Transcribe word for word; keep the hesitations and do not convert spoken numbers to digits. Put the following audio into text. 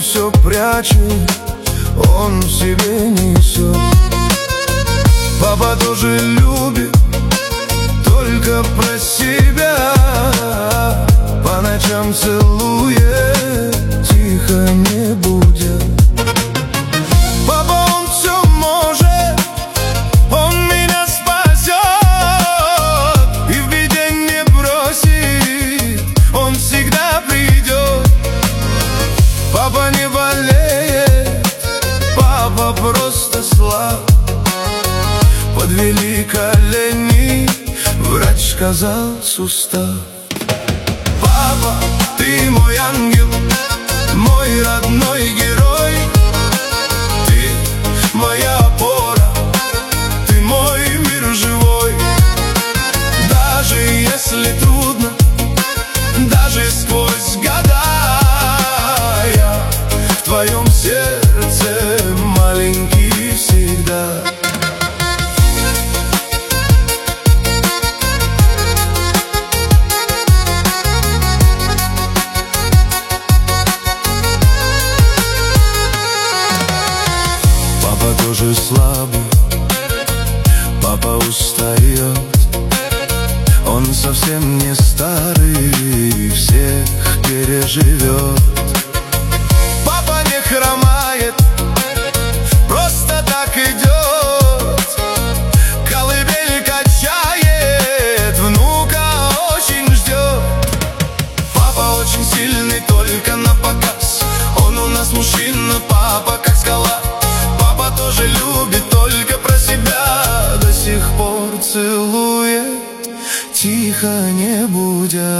все прячет, он в себе несет. Папа тоже любит, только про себя. По ночам целует, тихо не будя. Папа, он все может, он меня спасет и в беде не бросит, он всегда придет. Папа не болеет, папа просто слаб. Подвели колени, врач сказал сустав. Папа, ты мой ангел, мой родной герой. Ты моя опора, ты мой мир живой. Даже если трудно, даже сквозь года, я в твоем сердце маленький всегда. Папа тоже слабый, папа устает. Он совсем не старый, всех переживет. Папа не хромает, просто так идет. Колыбель качает, внука очень ждет. Папа очень сильный, только на показ. Он у нас мужчина, папа как скала. Папа тоже любит, только про себя. До сих пор целует, тихо не будя.